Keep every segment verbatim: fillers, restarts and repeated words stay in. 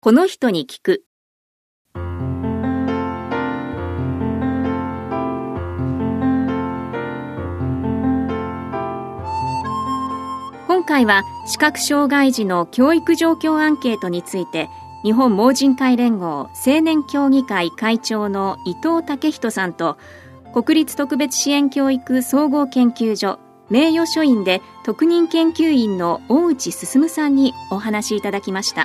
この人に聞く。今回は視覚障害児の教育状況アンケートについて、日本盲人会連合青年協議会会長の伊藤武人さんと、国立特別支援教育総合研究所名誉書院で特任研究員の大内進さんにお話しいただきました。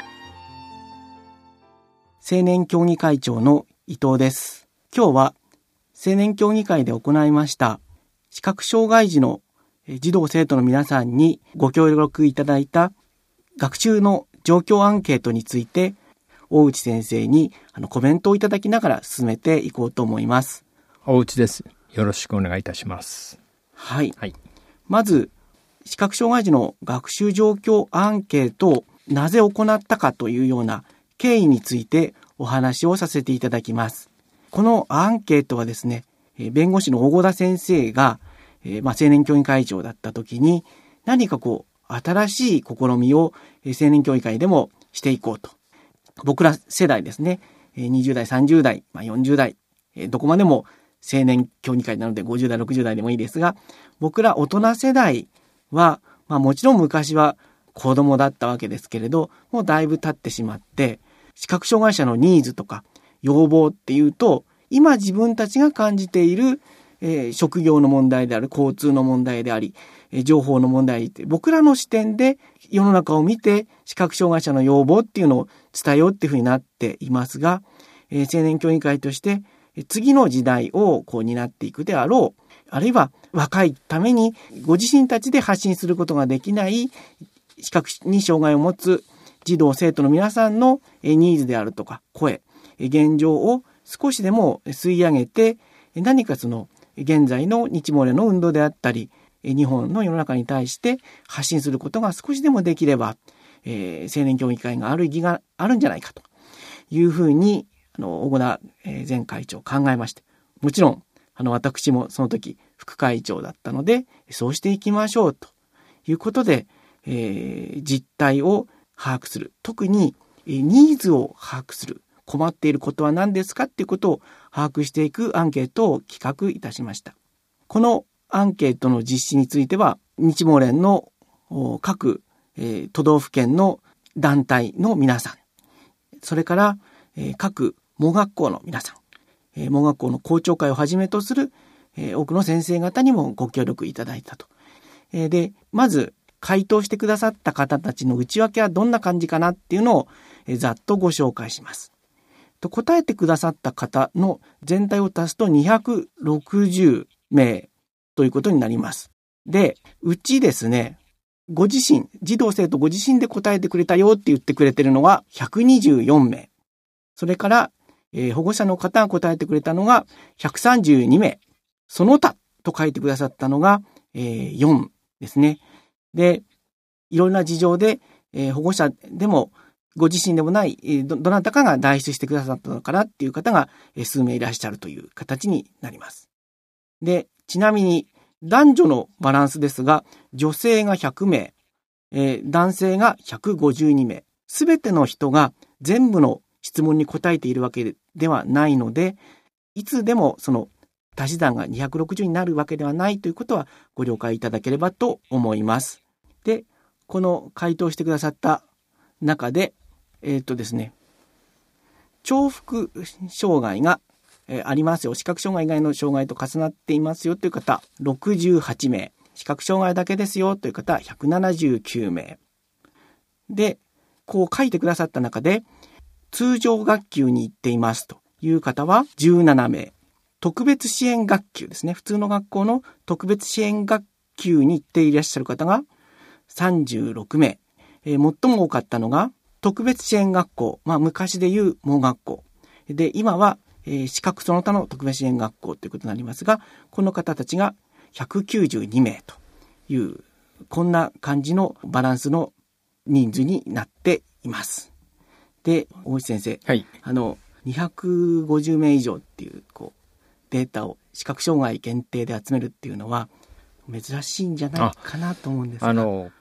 青年協議会長の伊藤です。今日は青年協議会で行いました視覚障害児の児童生徒の皆さんにご協力いただいた学習の状況アンケートについて、大内先生にあのコメントをいただきながら進めていこうと思います。 大内です。よろしくお願いいたします。 はい、 はい、 まず視覚障害児の学習状況アンケートをなぜ行ったかというような経緯についてお話をさせていただきます。このアンケートはですね、弁護士の大吾田先生が、えーまあ、青年協議会長だった時に何かこう新しい試みを青年協議会でもしていこうと。僕ら世代ですね、にじゅう代さんじゅう代、まあ、よんじゅう代、どこまでも青年協議会なのでごじゅう代ろくじゅう代でもいいですが、僕ら大人世代は、まあ、もちろん昔は子供だったわけですけれど、もうだいぶ経ってしまって視覚障害者のニーズとか要望っていうと、今自分たちが感じている、えー、職業の問題である、交通の問題であり、えー、情報の問題って、僕らの視点で世の中を見て視覚障害者の要望っていうのを伝えようっていうふうになっていますが、えー、青年協議会として次の時代をこう担っていくであろう、あるいは若いためにご自身たちで発信することができない視覚に障害を持つ児童生徒の皆さんのニーズであるとか声、現状を少しでも吸い上げて、何かその現在の日漏れの運動であったり、日本の世の中に対して発信することが少しでもできれば、えー、青年協議会がある意義があるんじゃないかというふうに、あの小田前会長考えまして、もちろんあの私もその時副会長だったので、そうしていきましょうということで、えー、実態を把握する、特にニーズを把握する、困っていることは何ですかっていうことを把握していくアンケートを企画いたしました。このアンケートの実施については、日盲連の各、えー、都道府県の団体の皆さん、それから、えー、各盲学校の皆さん、えー、盲学校の校長会をはじめとする、えー、多くの先生方にもご協力いただいたと。えー、で、まず回答してくださった方たちの内訳はどんな感じかなっていうのを、えー、ざっとご紹介します。と答えてくださった方の全体を足すとにひゃくろくじゅう名ということになります。で、うちですね、ご自身、児童生徒ご自身で答えてくれたよって言ってくれてるのはひゃくにじゅうよん名。それから、えー、保護者の方が答えてくれたのがひゃくさんじゅうに名。その他と書いてくださったのが、えー、よんですね。で、いろんな事情で、えー、保護者でもご自身でもない、ど、どなたかが代筆してくださったのかなっていう方が数名いらっしゃるという形になります。で、ちなみに男女のバランスですが、女性がひゃく名、えー、男性がひゃくごじゅうに名。すべての人が全部の質問に答えているわけではないので、いつでもその足し算がにひゃくろくじゅうになるわけではないということはご了解いただければと思います。で、この回答してくださった中で、えっとですね、重複障害が、えー、ありますよ。視覚障害以外の障害と重なっていますよという方、ろくじゅうはち名。視覚障害だけですよという方、ひゃくななじゅうきゅう名。で、こう書いてくださった中で、通常学級に行っていますという方はじゅうなな名。特別支援学級ですね。普通の学校の特別支援学級に行っていらっしゃる方がさんじゅうろく名。えー、最も多かったのが、特別支援学校、まあ昔でいう盲学校。で、今は、えー、視覚その他の特別支援学校ということになりますが、この方たちがひゃくきゅうじゅうに名という、こんな感じのバランスの人数になっています。で、大内先生、 はい、 あの、にひゃくごじゅう名以上っていう、こう、データを視覚障害限定で集めるっていうのは珍しいんじゃないかなと思うんですが。 あの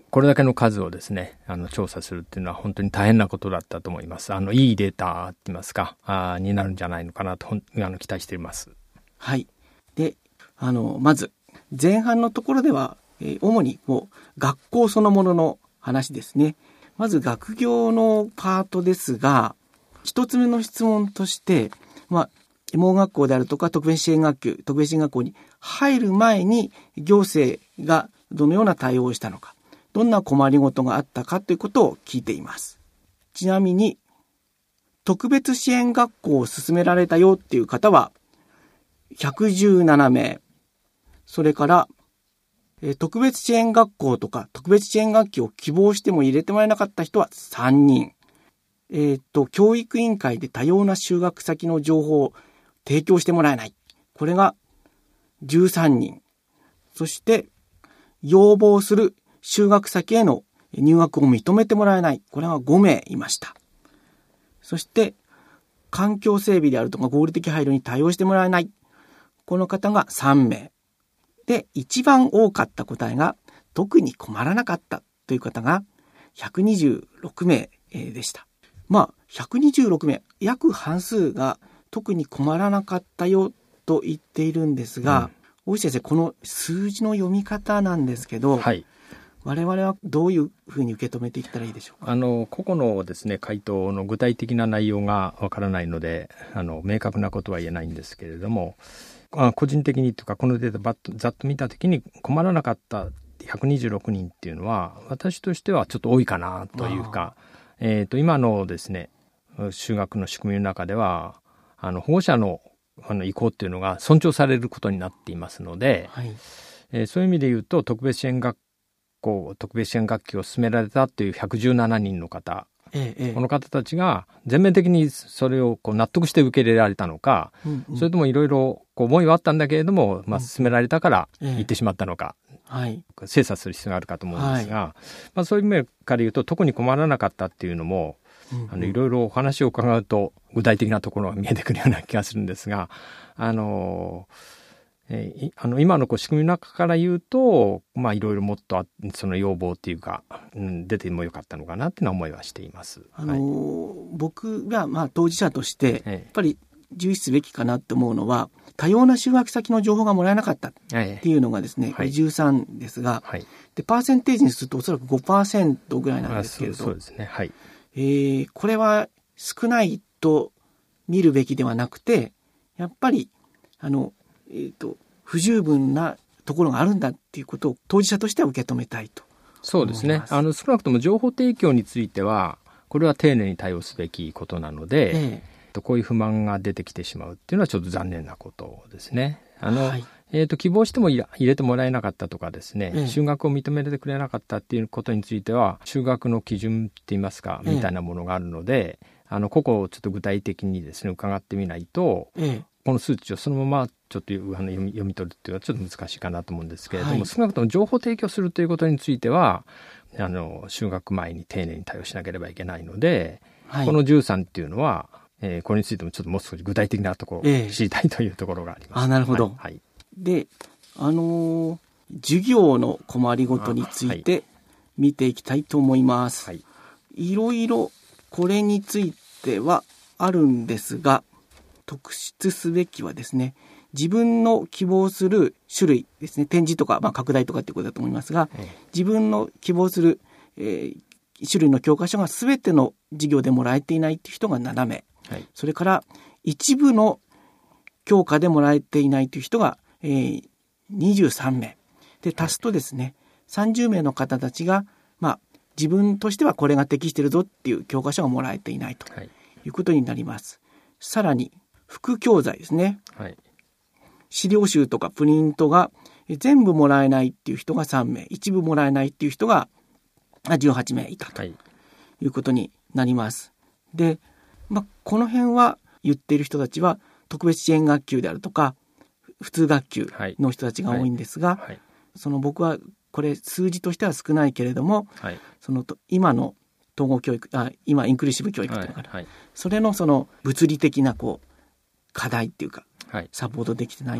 これだけの数をですね、あの調査するっていうのは本当に大変なことだったと思います。あのいいデータって言いますか、あになるんじゃないのかなとあの期待しています。 はい。で、あのまず前半のところでは、えー、主にもう学校そのものの話ですね。まず学業のパートですが、一つ目の質問として、まあ盲学校であるとか特別支援学級、特別支援学校に入る前に行政がどのような対応をしたのか、どんな困りごとがあったかということを聞いています。ちなみに特別支援学校を進められたよっていう方はひゃくじゅうななめい、それからえ特別支援学校とか特別支援学級を希望しても入れてもらえなかった人はさんにん、えー、と教育委員会で多様な就学先の情報を提供してもらえない、これがじゅうさんにん、そして要望する就学先への入学を認めてもらえない、これがごめいいました。そして環境整備であるとか合理的配慮に対応してもらえない、この方がさんめいで、一番多かった答えが特に困らなかったという方がひゃくにじゅうろくめいでした。まあひゃくにじゅうろくめい、約半数が特に困らなかったよと言っているんですが、うん、大石先生、この数字の読み方なんですけど、はい、我々はどういうふうに受け止めていったらいいでしょうか。 あの個々のですね、回答の具体的な内容がわからないので、あの明確なことは言えないんですけれども、あ個人的にというかこのデータバッとざっと見たときに困らなかったひゃくにじゅうろくにんっていうのは私としてはちょっと多いかなというか、えー、と今のですね就学の仕組みの中ではあの保護者の、あの意向っていうのが尊重されることになっていますので、はい、えー、そういう意味で言うと特別支援学校特別支援学級を進められたというひゃくじゅうななにんの方、ええ、この方たちが全面的にそれをこう納得して受け入れられたのか、うんうん、それともいろいろ思いはあったんだけれども、まあ、進められたから行ってしまったのか、ええ、はい、精査する必要があるかと思うんですが、はい、まあ、そういう面から言うと特に困らなかったっていうのも、うんうん、あのいろいろお話を伺うと具体的なところが見えてくるような気がするんですが、あのえー、あの今のこう仕組みの中から言うと、まあ、いろいろもっとその要望っていうか、うん、出てもよかったのかなっていうのは思いはしています。 あのーはい、僕がまあ当事者としてやっぱり重視すべきかなと思うのは、多様な就学先の情報がもらえなかったっていうのがですね、はい、じゅうさんですが、はい、でパーセンテージにするとおそらく ごパーセント ぐらいなんですけれど、 そうですね、はい、 えー、これは少ないと見るべきではなくて、やっぱりあの、えーと、不十分なところがあるんだっていうことを当事者としては受け止めたいと思います。 そうですね、あの少なくとも情報提供についてはこれは丁寧に対応すべきことなので、えー、こういう不満が出てきてしまうっていうのはちょっと残念なことですね。あの、はい、えーと、希望しても入れてもらえなかったとかですね、えー、就学を認めてくれなかったっていうことについては就学の基準って言いますか、みたいなものがあるので、えー、あの個々をちょっと具体的にですね伺ってみないと、えー、この数値をそのままちょっと読み、読み取るっていうのはちょっと難しいかなと思うんですけれども、はい、少なくとも情報提供するということについてはあの就学前に丁寧に対応しなければいけないので、はい、このじゅうさんっていうのは、えー、これについてもちょっともう少し具体的なところを知りたいというところがあります。 えー、あ、なるほど。 はいはい、 で、あのー、授業の困りごとについて見ていきたいと思います。はい、いろいろこれについてはあるんですが、特筆すべきはですね、自分の希望する種類ですね、展示とか、まあ、拡大とかっていうことだと思いますが、自分の希望する、えー、種類の教科書が全ての授業でもらえていないっていう人がななめい、はい、それから一部の教科でもらえていないという人が、えー、にじゅうさんめいで、足すとですね、はい、さんじゅうめいの方たちが、まあ、自分としてはこれが適しているぞっていう教科書がもらえていないということになります。はい、さらに副教材ですね、はい、資料集とかプリントが全部もらえないっていう人がさんめい、一部もらえないっていう人がじゅうはちめいいたということになります。で、まあ、この辺は言っている人たちは特別支援学級であるとか普通学級の人たちが多いんですが、はいはいはい、その僕はこれ数字としては少ないけれども、はい、その今の統合教育、あ、今インクルーシブ教育というのがある、はいはい、それのその物理的なこう課題っていうか、はい、サポートできてない、はい、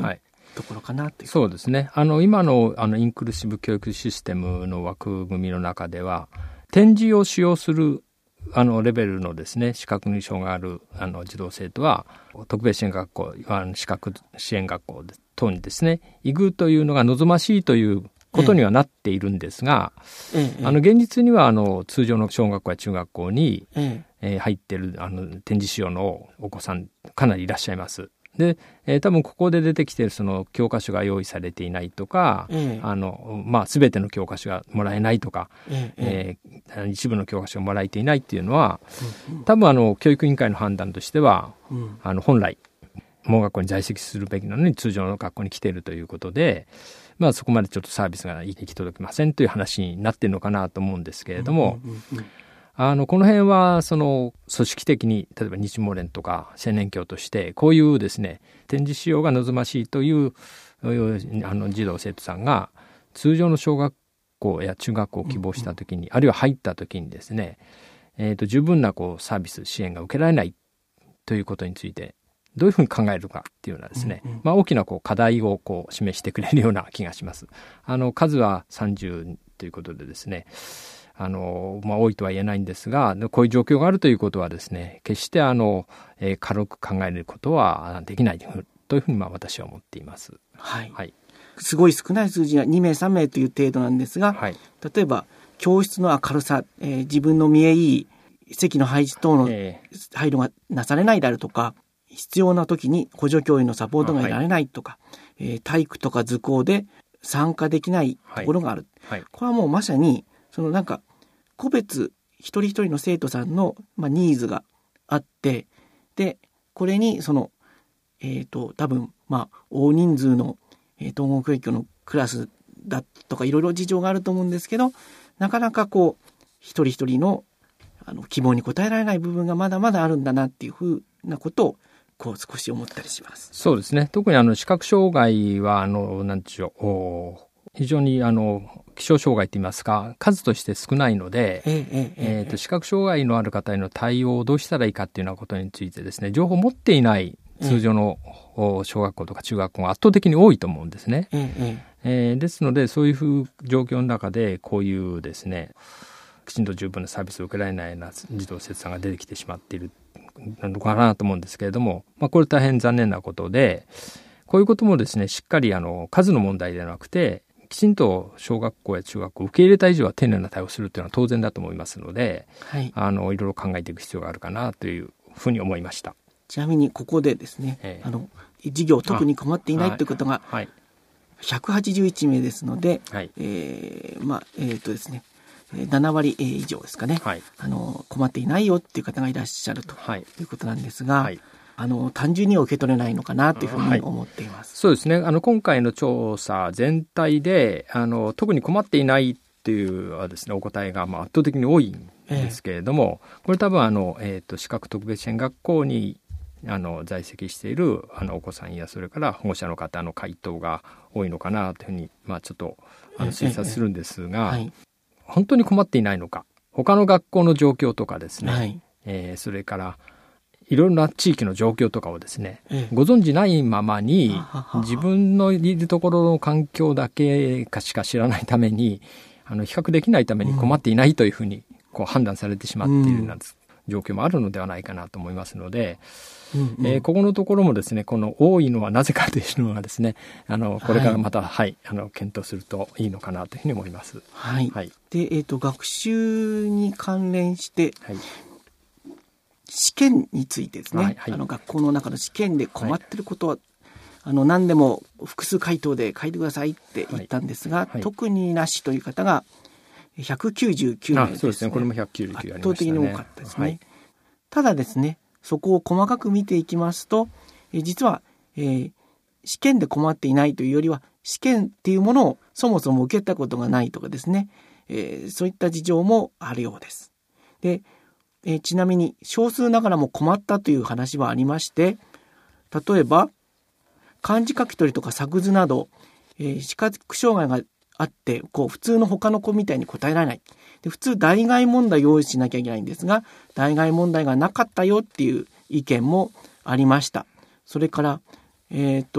ところかなという。 そうですね。あの今のあのインクルーシブ教育システムの枠組みの中では、点字を使用するあのレベルのですね、視覚に障害があるあの児童生徒は特別支援学校、視覚支援学校等にですね、行くというのが望ましいということにはなっているんですが、ええ、あの現実にはあの通常の小学校や中学校に、えええー、入っているあの点字使用のお子さんかなりいらっしゃいます。で、えー、多分ここで出てきているその教科書が用意されていないとか、ええ、あのまあ、全ての教科書がもらえないとか、えええー、一部の教科書がもらえていないっていうのは、うんうん、多分あの教育委員会の判断としては、うん、あの本来盲学校に在籍するべきなのに通常の学校に来ているということで、まあ、そこまでちょっとサービスが行き届きませんという話になっているのかなと思うんですけれども、うんうんうんうん、あのこの辺はその組織的に例えば日盲連とか青年教としてこういうですね、点字使用が望ましいというあの児童生徒さんが通常の小学校や中学校を希望したときに、うんうん、あるいは入ったときにですね、えーと、十分なこうサービス支援が受けられないということについてどういうふうに考えるかっていうのはですね、うんうん、まあ、大きなこう課題をこう示してくれるような気がします。あの数はさんじゅうということでですね、あの、まあ、多いとは言えないんですが、こういう状況があるということはですね、決してあの、えー、軽く考えることはできないというふうにまあ私は思っています。 はい。はい、すごい少ない数字はにめいさんめいという程度なんですが、はい、例えば教室の明るさ、えー、自分の見えいい席の配置等の配慮がなされないであるとか、必要な時に補助教員のサポートが得られないとか、はい、えー、体育とか図工で参加できないところがある、はいはい、これはもうまさにそのなんか個別一人一人の生徒さんの、まあ、ニーズがあって、でこれにそのえっと多分まあ大人数の、えー、統合教育のクラスだとかいろいろ事情があると思うんですけど、なかなかこう一人一人のあの希望に応えられない部分がまだまだあるんだなっていうふうなことをこう少し思ったりします。 そうですね。特にあの視覚障害はあのなんでしょう、非常にあの希少障害といいますか数として少ないので、えーえーえー、と視覚障害のある方への対応をどうしたらいいかっていうようなことについてですね、情報を持っていない通常の小学校とか中学校が圧倒的に多いと思うんですね。えーえー、ですのでそういうふう状況の中でこういうですね、きちんと十分なサービスを受けられないような児童生徒さんが出てきてしまっているのかなと思うんですけれども、まあ、これ大変残念なことで、こういうこともですね、しっかりあの数の問題ではなくて、きちんと小学校や中学校を受け入れた以上は丁寧な対応をするというのは当然だと思いますので、はい、あのいろいろ考えていく必要があるかなというふうに思いました。 ちなみにここでですね、えー、あの事業特に困っていないということがひゃくはちじゅういちめいですので、はい、えー、まあえー、とですねななわり以上ですかね、はい、あの困っていないよっていう方がいらっしゃるということなんですが、はい、あの単純には受け取れないのかなというふうに思っています。 はい、そうですね。あの今回の調査全体であの特に困っていないっていうはですね、お答えがまあ圧倒的に多いんですけれども、えー、これ多分あの、えー、と視覚特別支援学校にあの在籍しているあのお子さんやそれから保護者の方の回答が多いのかなというふうに、まあ、ちょっとあの推察するんですが、えーえーはい、本当に困っていないのか、他の学校の状況とかですね、はい、えー、それからいろんな地域の状況とかをですね、ええ、ご存じないままに自分のいるところの環境だけかしか知らないためにあの比較できないために困っていないというふうにこう判断されてしまっているような状況もあるのではないかなと思いますので、うんうん、えー、ここのところもですね、この多いのはなぜかというのはですね、あのこれからまた、はいはい、あの検討するといいのかなというふうに思います。 はいはい、で、えーと、学習に関連して、はい、試験についてですね、はいはい、あの学校の中の試験で困っていることは、はい、あの何でも複数回答で書いてくださいって言ったんですが、はいはい、特になしという方がひゃくきゅうじゅうきゅうめいですね。 そうですね。これもひゃくきゅうじゅうきゅうありましたね。 圧倒的に多かったですね。はい、ただですね、そこを細かく見ていきますと、え実は、えー、試験で困っていないというよりは、試験っていうものをそもそも受けたことがないとかですね、えー、そういった事情もあるようです。で、えー、ちなみに少数ながらも困ったという話はありまして、例えば漢字書き取りとか作図など、えー、視覚障害があってこう普通の他の子みたいに答えられない。で、普通代替問題を用意しなきゃいけないんですが、代替問題がなかったよっていう意見もありました。それから、えーと、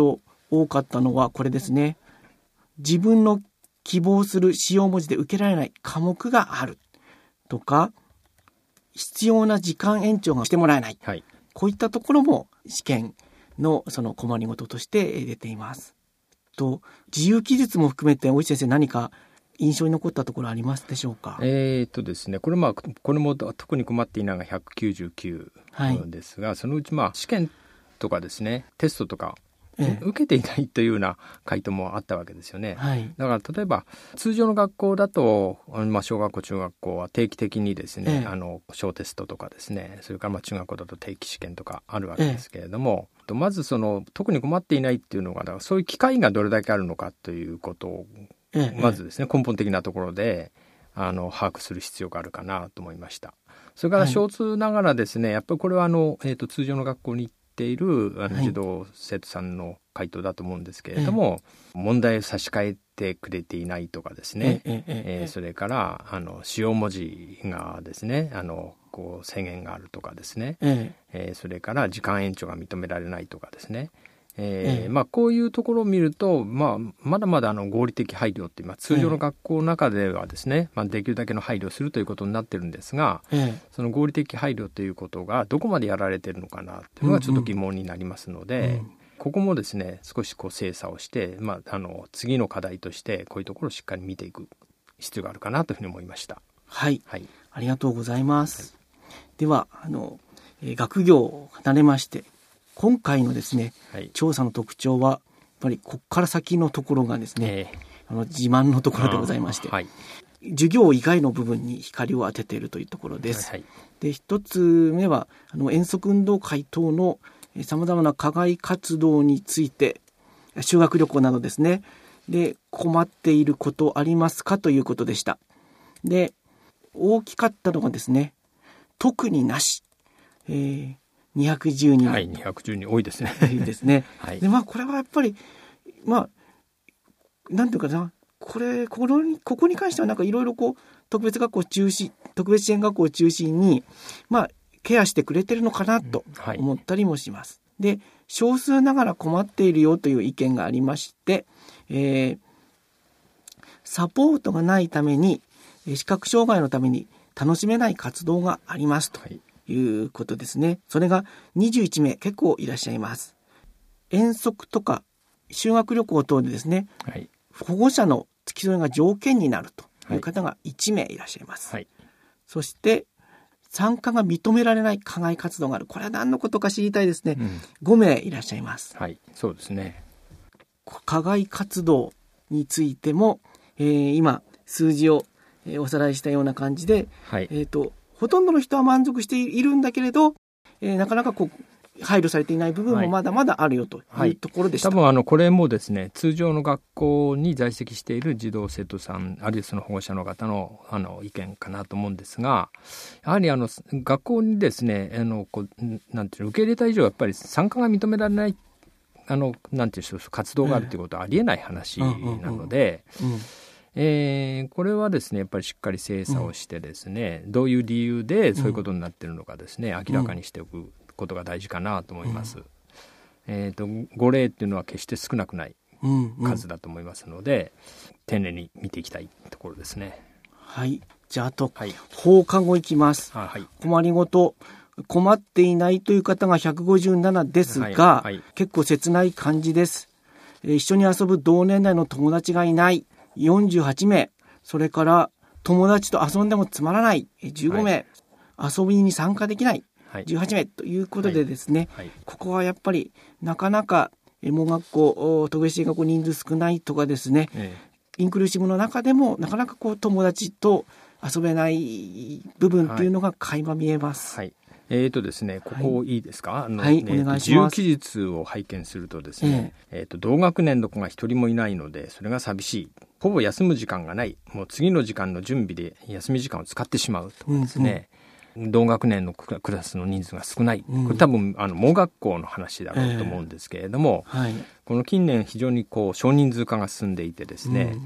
多かったのはこれですね。自分の希望する使用文字で受けられない科目があるとか、必要な時間延長がしてもらえない、はい、こういったところも試験のその困りごととして出ています。と自由記述も含めて大石先生、何か印象に残ったところありますでしょうか。 えーとですね、これまあこれも特に困っていないのがひゃくきゅうじゅうきゅうですが、はい、そのうちまあ試験とかですね、テストとか、ええ、受けていないというような回答もあったわけですよね。はい、だから例えば通常の学校だと、まあ、小学校中学校は定期的にですね、ええ、あの小テストとかですね、それからまあ中学校だと定期試験とかあるわけですけれども、ええ、まずその特に困っていないっていうのが、だからそういう機会がどれだけあるのかということを、ええ、まずですね、根本的なところであの把握する必要があるかなと思いました。それから少数ながらですね、はい、やっぱりこれはあの、えーと、通常の学校に行っているあの児童生徒さんの回答だと思うんですけれども、はい、問題を差し替えてくれていないとかですね、えええー、それからあの使用文字がですね、あのこう制限があるとかですね、えええー、それから時間延長が認められないとかですね、えーええまあ、こういうところを見ると、まあ、まだまだあの合理的配慮っていう、まあ、通常の学校の中ではですね、ええまあ、できるだけの配慮をするということになってるんですが、ええ、その合理的配慮ということがどこまでやられているのかなっていうのがちょっと疑問になりますので、うんうん、ここもですね少しこう精査をして、まあ、あの次の課題としてこういうところをしっかり見ていく必要があるかなというふうに思いました。 はい、はい、ありがとうございます。はい、ではあの、えー、学業を離れまして今回のですね、はい、調査の特徴はやっぱりここから先のところがですね、えー、あの自慢のところでございまして、はい、授業以外の部分に光を当てているというところです。はいはい、で一つ目はあの遠足運動会等のさまざまな課外活動について、修学旅行などですねで困っていることありますかということでした。で大きかったのがですね、特になし、えーにひゃくじゅうにん、 はい、にひゃくじゅうにん多いですね。 いいですね。はい、でまあこれはやっぱりまあなんていうかな、これここにここに関してはなんかいろいろこう特別学校中心特別支援学校を中心にまあケアしてくれてるのかなと思ったりもします。うんはい、で少数ながら困っているよという意見がありまして、えー、サポートがないために視覚障害のために楽しめない活動がありますと。はいいうことですね。それがにじゅういちめい結構いらっしゃいます。遠足とか修学旅行等でですね、はい、保護者の付き添いが条件になるという方がいちめいいらっしゃいます。はい、そして参加が認められない課外活動がある。これは何のことか知りたいですね。うん、ごめいいらっしゃいます。 はい、そうですね。 課外活動についても、えー、今数字を、えー、おさらいしたような感じで、はい、えーとほとんどの人は満足しているんだけれど、えー、なかなかこう配慮されていない部分もまだまだあるよというところでした。 はいはい、多分あのこれもですね、通常の学校に在籍している児童生徒さんあるいはその保護者の方のあの意見かなと思うんですが、やはりあの学校にですねあのこうなんていうの受け入れた以上やっぱり参加が認められないあのなんていう活動があるということはありえない話なので。えー、これはですねやっぱりしっかり精査をしてですね、うん、どういう理由でそういうことになっているのかですね、うん、明らかにしておくことが大事かなと思います。うんえー、とご例っていうのは決して少なくない数だと思いますので、うんうん、丁寧に見ていきたいところですね。 はい、じゃああと、はい、放課後いきます。はい、困りごと困っていないという方がひゃくごじゅうななですが、はいはい、結構切ない感じです。えー、一緒に遊ぶ同年代の友達がいないよんじゅうはちめい、それから友達と遊んでもつまらないじゅうごめい、はい、遊びに参加できないじゅうはちめいということでですね、はいはい、ここはやっぱりなかなか盲学校特別支援学校人数少ないとかですね、ええ、インクルーシブの中でもなかなかこう友達と遊べない部分っていうのが垣間見えます。 はいはいえーとですね、ここいいですか、はい、あのはい、お願いします。 自由記述を拝見するとですね、えー、えーと同学年の子が一人もいないのでそれが寂しい、ほぼ休む時間がない、もう次の時間の準備で休み時間を使ってしまうとかですね、うんうん、同学年のクラスの人数が少ない、うん、これ多分あの盲学校の話だろうと思うんですけれども、えーはい、この近年非常にこう少人数化が進んでいてですね、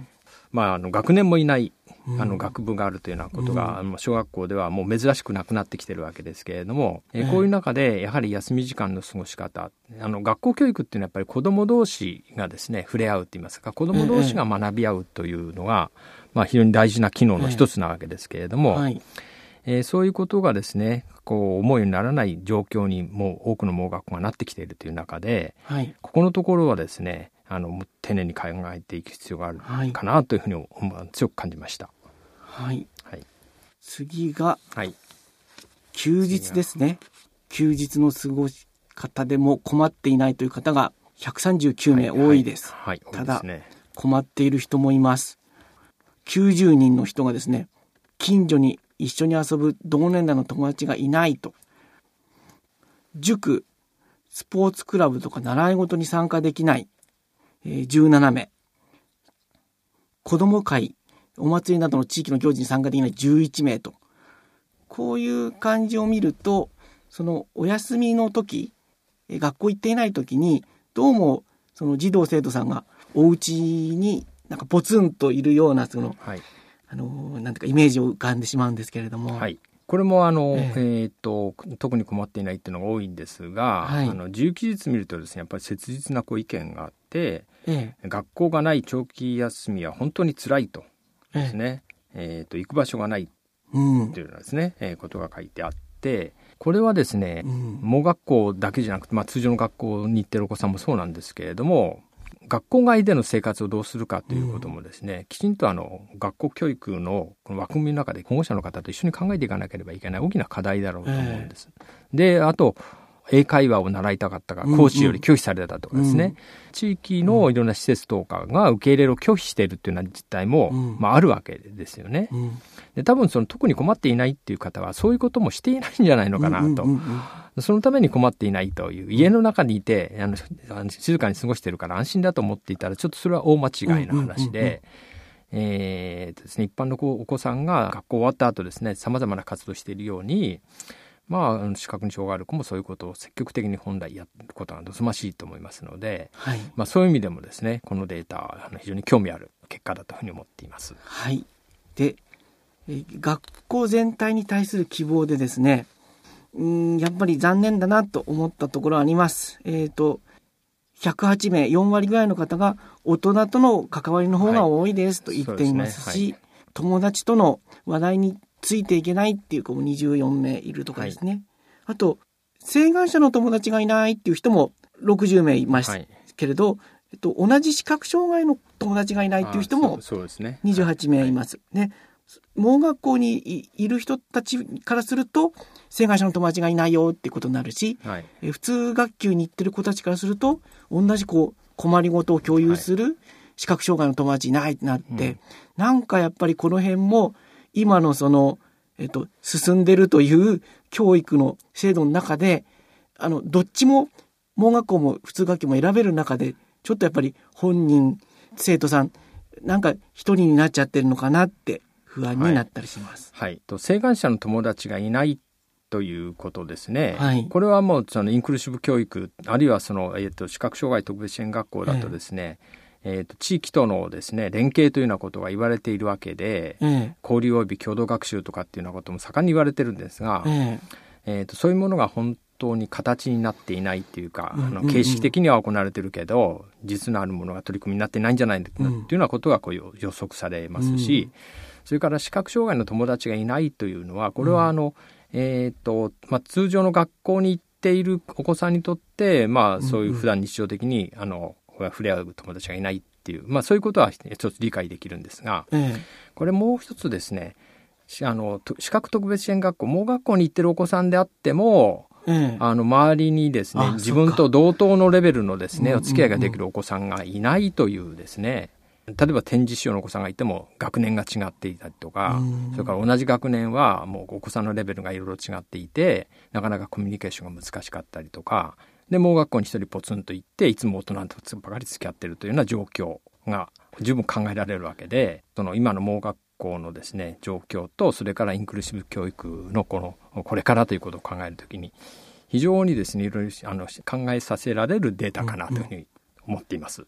まあ、あの学年もいないあの学部があるというようなことが、うん、小学校ではもう珍しくなくなってきているわけですけれども、えー、こういう中でやはり休み時間の過ごし方、あの学校教育っていうのはやっぱり子ども同士がですね触れ合うといいますか、子ども同士が学び合うというのが、まあ、非常に大事な機能の一つなわけですけれども、はいえー、そういうことがですねこう思うようにならない状況にもう多くの盲学校がなってきているという中で、はい、ここのところはですねあの丁寧に考えていく必要があるかなというふうに強く感じました。 はい、はい、次が、はい、休日ですね。休日の過ごし方でも困っていないという方がひゃくさんじゅうきゅうめい多いです。はいはいはい、ただ、ね、困っている人もいます。きゅうじゅうにんの人がですね近所に一緒に遊ぶ同年代の友達がいないと、塾、スポーツクラブとか習い事に参加できない、えー、じゅうななめい、子ども会、お祭りなどの地域の行事に参加できないじゅういちめいと、こういう感じを見ると、そのお休みの時、学校行っていない時にどうもその児童生徒さんがお家になんかポツンといるようなその、はい、あのなんていうかイメージを浮かんでしまうんですけれども、はい、 これもあの、えーえー、と特に困っていないっていうのが多いんですが、はい、あの自由記述見るとですねやっぱり切実なこう意見があって、えー、学校がない長期休みは本当に辛いとですね、えーえー、と行く場所がないというようなですね、うんえー、ことが書いてあって、これはですね、うん、盲学校だけじゃなくて、まあ、通常の学校に行ってるお子さんもそうなんですけれども、学校外での生活をどうするかということもですね、うん、きちんとあの学校教育のこの枠組みの中で保護者の方と一緒に考えていかなければいけない大きな課題だろうと思うんです、えー、であと英会話を習いたかったが講師より拒否されたとかですね、うんうん、地域のいろんな施設とかが受け入れを拒否しているというような実態も、うんまあ、あるわけですよね、うん、で多分その特に困っていないっていう方はそういうこともしていないんじゃないのかなと、うんうんうんうん、そのために困っていないという家の中にいてあの静かに過ごしているから安心だと思っていたらちょっとそれは大間違いの話で、うんうんうんうんえーですね、一般のお子さんが学校終わった後ですね様々な活動をしているようにまあ、視覚に障害ある子もそういうことを積極的に本来やることが望ましいと思いますので、はいまあ、そういう意味でもですねこのデータは非常に興味ある結果だというふうに思っています。 はい、でえ学校全体に対する希望でですねうんやっぱり残念だなと思ったところあります。えーとひゃくはちめいよんわりぐらいの方が大人との関わりの方が多いですと言っていますし、はいすねはい、友達との話題についていけないっていう子もにじゅうよんめいいるとかですね、はい、あと性願者の友達がいないっていう人もろくじゅうめいいますけれど、はいえっと、同じ視覚障害の友達がいないっていう人もにじゅうはちめいいます、はいね、盲学校に い, いる人たちからすると性願者の友達がいないよっていうことになるし、はい、え普通学級に行ってる子たちからすると同じこう困りごとを共有する視覚障害の友達いないってなって、はいうん、なんかやっぱりこの辺も今のその、えっと、進んでるという教育の制度の中であのどっちも盲学校も普通学級も選べる中でちょっとやっぱり本人生徒さんなんか一人になっちゃってるのかなって不安になったりします、 はいはい、と性願者の友達がいないということですね、はい、これはもうそのインクルーシブ教育あるいはその、えっと、視覚障害特別支援学校だとですね、えーえー、と地域とのですね連携というようなことが言われているわけで、えー、交流及び共同学習とかっていうようなことも盛んに言われてるんですが、えーえー、とそういうものが本当に形になっていないっていうか、うんうんうん、あの形式的には行われてるけど実のあるものが取り組みになってないんじゃないかっていうようなことがこう予測されますし、うん、それから視覚障害の友達がいないというのはこれはあの、うんえーとまあ、通常の学校に行っているお子さんにとって、まあ、そういう普段日常的にあの触れ合う友達がいないっていう、まあ、そういうことは一つ理解できるんですが、ええ、これもう一つですねあの視覚特別支援学校盲学校に行ってるお子さんであっても、ええ、あの周りにですね自分と同等のレベルのですねお付き合いができるお子さんがいないというですね例えば展示使用のお子さんがいても学年が違っていたりとかそれから同じ学年はもうお子さんのレベルがいろいろ違っていてなかなかコミュニケーションが難しかったりとかで盲学校に一人ポツンと行っていつも大人とばかり付き合っているというような状況が十分考えられるわけでその今の盲学校のですね状況とそれからインクルーシブ教育のこのこれからということを考えるときに非常にですねいろいろあの考えさせられるデータかなというふうに思っています、 うんうん、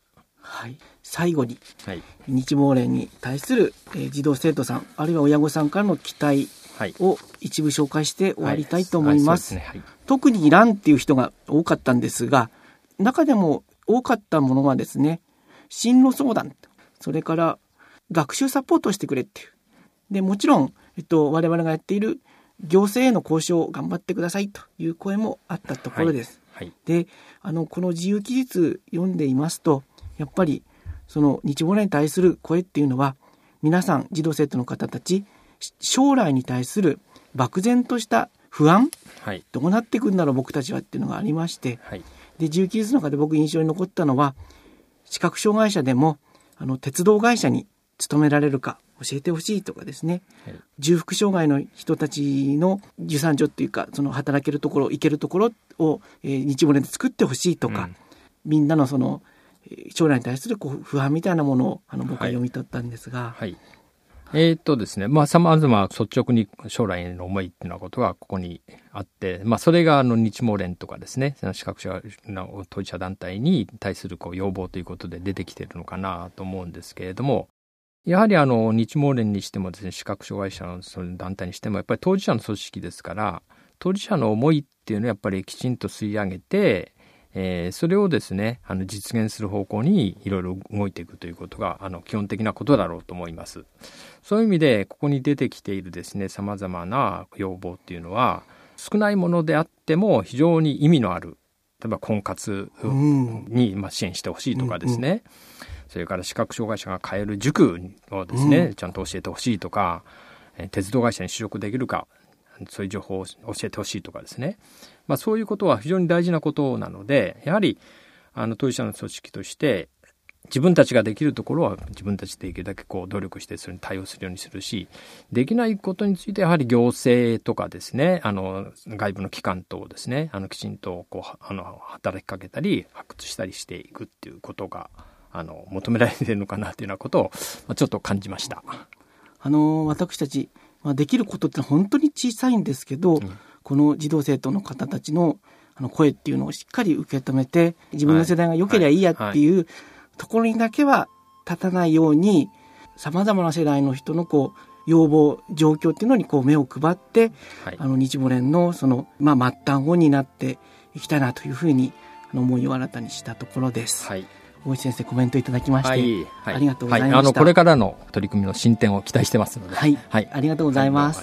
はい、最後に、 はい、 日毛連に対する、えー、児童生徒さんあるいは親御さんからの期待を一部紹介して終わりたいと思います。特にいらんっていう人が多かったんですが、中でも多かったものはですね、進路相談、それから学習サポートをしてくれっていう。で、もちろん、えっと、我々がやっている行政への交渉を頑張ってくださいという声もあったところです。はいはい、で、あの、この自由記述読んでいますと、やっぱりその日毛連に対する声っていうのは、皆さん児童生徒の方たち、将来に対する漠然とした不安、はい、どうなっていくんだろう僕たちはっていうのがありまして、はい、で自由記述の中で僕印象に残ったのは、視覚障害者でもあの鉄道会社に勤められるか教えてほしいとかですね、はい、重複障害の人たちの受産所っていうか、その働けるところ行けるところを、えー、日毛連で作ってほしいとか、うん、みんなのその将来に対するこう不安みたいなものをあの僕は読み取ったんですが、はいはい、 えーっとですね、まあ、さまざま率直に将来への思いっていうようなことがここにあって、まあ、それがあの日毛連とかですね、その視覚者の当事者団体に対するこう要望ということで出てきているのかなと思うんですけれども、やはりあの日毛連にしてもですね、視覚障害者のその団体にしても、やっぱり当事者の組織ですから、当事者の思いっていうのをやっぱりきちんと吸い上げて、えー、それをですね、あの実現する方向にいろいろ動いていくということがあの基本的なことだろうと思います。そういう意味でここに出てきているですね、様々な要望っていうのは少ないものであっても非常に意味のある、例えば婚活にまあ支援してほしいとかですね、うんうん、それから視覚障害者が通える塾をですね、うん、ちゃんと教えてほしいとか、鉄道会社に就職できるか、そういう情報を教えてほしいとかですね、まあ、そういうことは非常に大事なことなので、やはりあの当事者の組織として自分たちができるところは自分たちでできるだけこう努力してそれに対応するようにするし、できないことについてやはり行政とかですね、あの外部の機関等をですね、あのきちんとこうあの働きかけたり発掘したりしていくっていうことがあの求められているのかなというようなことを、まあ、ちょっと感じました。 あの私たち、まあ、できることって本当に小さいんですけど、うん、この児童生徒の方たちのあの声っていうのをしっかり受け止めて、自分の世代が良ければいいやっていうところにだけは立たないように、様々な世代の人のこう要望状況っていうのにこう目を配って、はい、あの日毛連のその、まあ、末端を担っていきたいなというふうにあの思いを新たにしたところです。はい、大石先生コメントいただきまして、はいはい、ありがとうございました。はい、あのこれからの取り組みの進展を期待してますので、 はい、はい、ありがとうございます。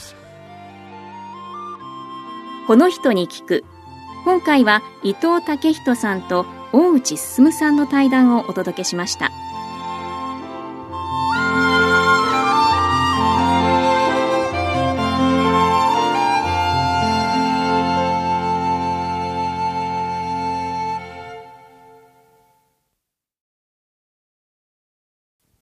この人に聞く。今回は伊藤武人さんと大内進さんの対談をお届けしました。